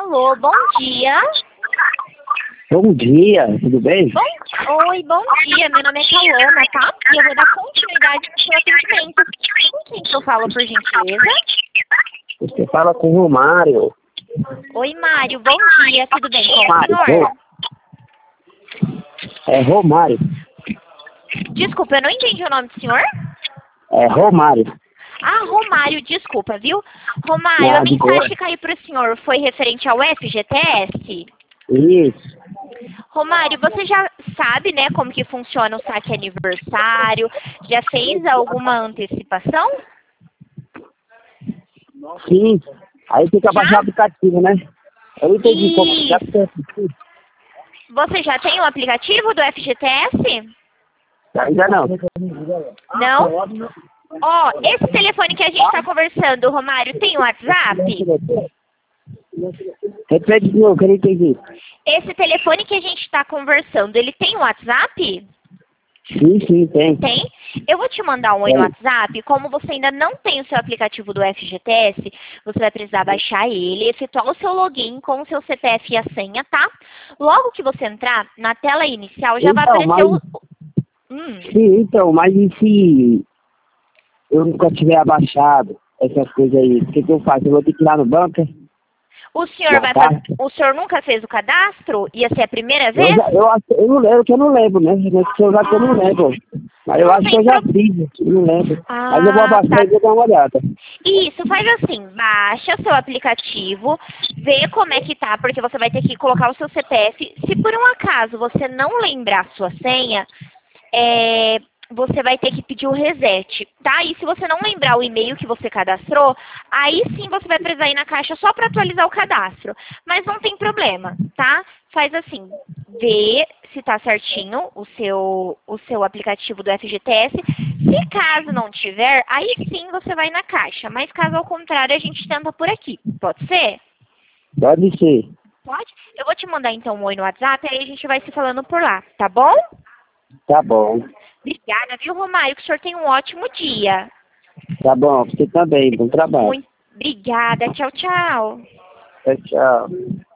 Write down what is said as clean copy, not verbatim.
Alô, bom dia. Bom dia, tudo bem? Oi, bom dia. Meu nome é Cauana, tá? E eu vou dar continuidade no seu atendimento. Com quem que eu falo, por gentileza? Você fala com o Romário. Oi, Mário, bom dia. Tudo bem com o Romário, senhor? é Romário. Desculpa, eu não entendi o nome do senhor. É Romário. Ah, Romário, desculpa, viu? Romário, a Ah, de boa. mensagem que caiu para o senhor foi referente ao FGTS? Isso. Romário, você já sabe, né, como que funciona o saque aniversário? Já fez alguma antecipação? Sim. Aí tem que abaixar o aplicativo, né? Eu não entendi como. Já Isso. Você já tem o aplicativo do FGTS? Ainda não. Não? Ó, esse telefone que a gente está conversando, Romário, tem o WhatsApp? Repete de novo, que eu não entendi. Esse telefone que a gente está conversando, ele tem o WhatsApp? Sim, tem. Tem? Eu vou te mandar um oi no WhatsApp. Como você ainda não tem o seu aplicativo do FGTS, você vai precisar baixar ele, efetuar o seu login com o seu CPF e a senha, tá? Logo que você entrar, na tela inicial já vai aparecer o... Sim, então, mas e se eu nunca tiver abaixado essas coisas aí? O que eu faço? Eu vou ter que ir lá no banco? O senhor Na vai caixa? fazer... O senhor nunca fez o cadastro? Ia ser a primeira Eu, vez? eu não lembro, que eu não lembro, né? Nesse celular que eu não lembro. Mas eu Não acho que tem eu já fiz, eu não lembro. Mas eu vou abaixar tá. e vou dar uma olhada. Isso, faz assim, baixa o seu aplicativo, vê como é que tá, porque você vai ter que colocar o seu CPF. Se por um acaso você não lembrar a sua senha, você vai ter que pedir o reset, tá? E se você não lembrar o e-mail que você cadastrou, aí sim você vai precisar ir na caixa só para atualizar o cadastro. Mas não tem problema, tá? Faz assim, vê se tá certinho o seu aplicativo do FGTS. Se caso não tiver, aí sim você vai na caixa. Mas caso ao contrário, a gente tenta por aqui. Pode ser? Pode ser. Pode? Eu vou te mandar então um oi no WhatsApp, aí a gente vai se falando por lá, tá bom? Tá bom. Obrigada, viu, Romário? Que o senhor tenha um ótimo dia. Tá bom, você também. Bom trabalho. Muito obrigada. Tchau, tchau. Tchau.